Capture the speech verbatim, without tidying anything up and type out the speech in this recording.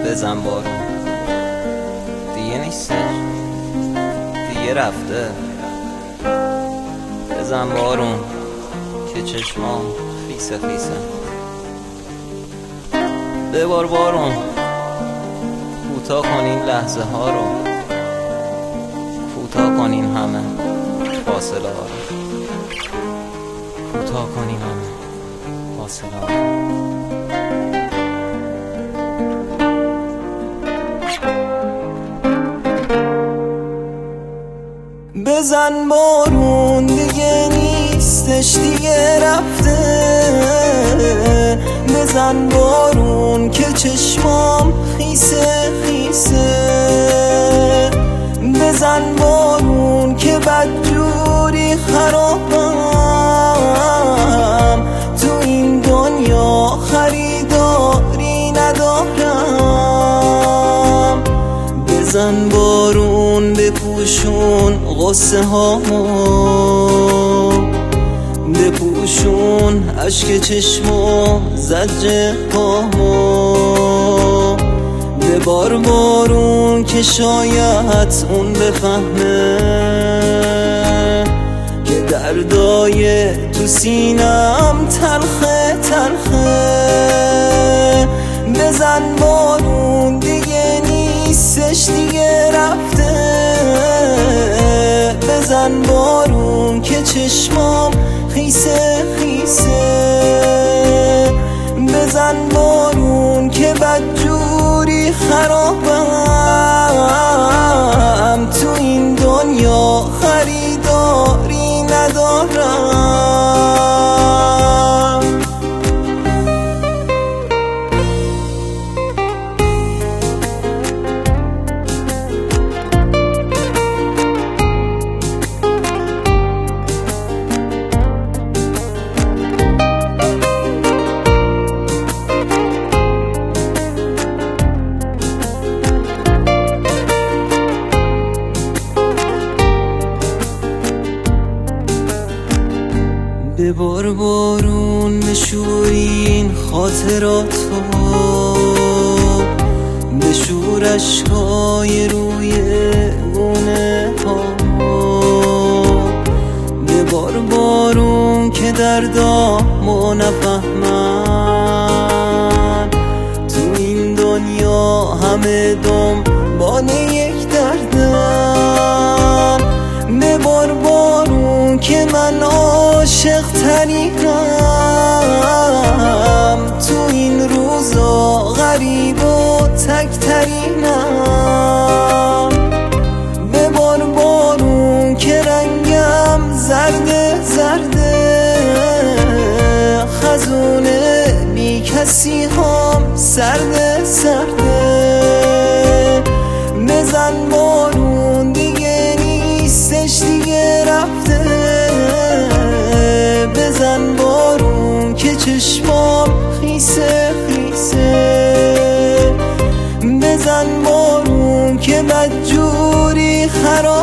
بزن بارون دیگه نیستش، دیگه رفته. بزن بارون که چشمام خیسه خیسه. ببار بارون کوتاه کن این لحظه ها رو، کوتاه کن این همه فاصله ها رو، کوتاه کن این همه فاصله ها رو. بزن بارون دیگه نیستش، دیگه رفته. بزن بارون که چشمام خیسه خیسه. بزن بارون که بدجوری خرابم، تو این دنیا خریداری ندارم. بزن بارون بپوشون غصه هامو، بپوشون عشق چشم و زجر پامو. ببار بارون که شاید اون بفهمه که دردای تو سینم تلخه تلخه. بزن بارون دیگه نیستش، دیگه رفته. بزن بارون که چشمام خیسه خیسه. بزن بارون که بدجوری خرابم، تو این دنیا خریداری ندارم. ببار بارون بشورین خاطراتو، بشور اشکای روی گونه هامو. ببار بارون که دردامو نفهمن، تو این دنیا همه دنبال یک دردن. ببار بارون که من عاشق ترینم، تو این روزا غریب و تک ترینم. ببار بارون که رنگم زرده زرده، خزونه بی کسی هم سرده سرده. بزن بارون دیگه نیستش، دیگه رفته. بزن بارون که چشمام خیسه خیسه. بزن بارون که بدجوری خراب